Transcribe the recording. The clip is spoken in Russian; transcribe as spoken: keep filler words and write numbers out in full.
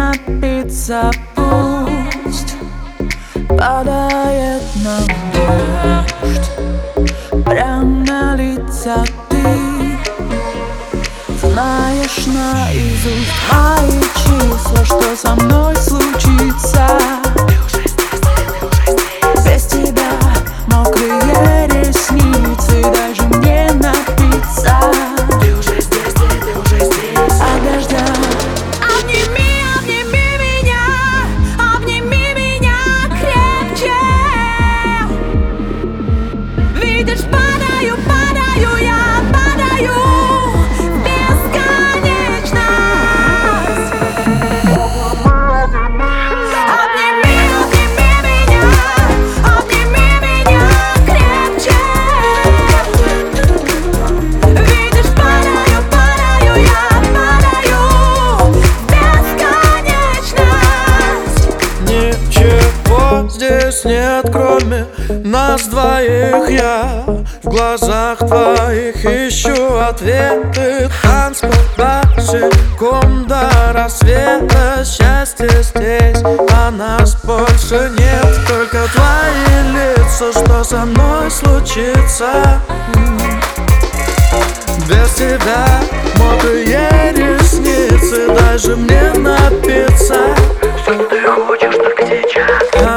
напиться, пусть падает нам дождь прям на лица. Ты знаешь наизусть мои числа, что со мной случится. Без тебя мокрые ресницы, даже мне напиться. Ты уже здесь, ты, ты уже здесь. От дождя Обними, обними меня, обними меня крепче. Видишь, падаю, падаю, я падаю в бесконечность. Обними, обними меня, обними меня крепче. Видишь, падаю, падаю, я падаю в бесконечность. Ничего здесь нет, кроме нас двоих. Я в глазах твоих ищу ответы. Танцпол босиком до рассвета. Счастье здесь, а нас больше нет. Только твои лица, что со мной случится. Без тебя мокрые ресницы, даже мне напиться. Что ты хочешь так сейчас?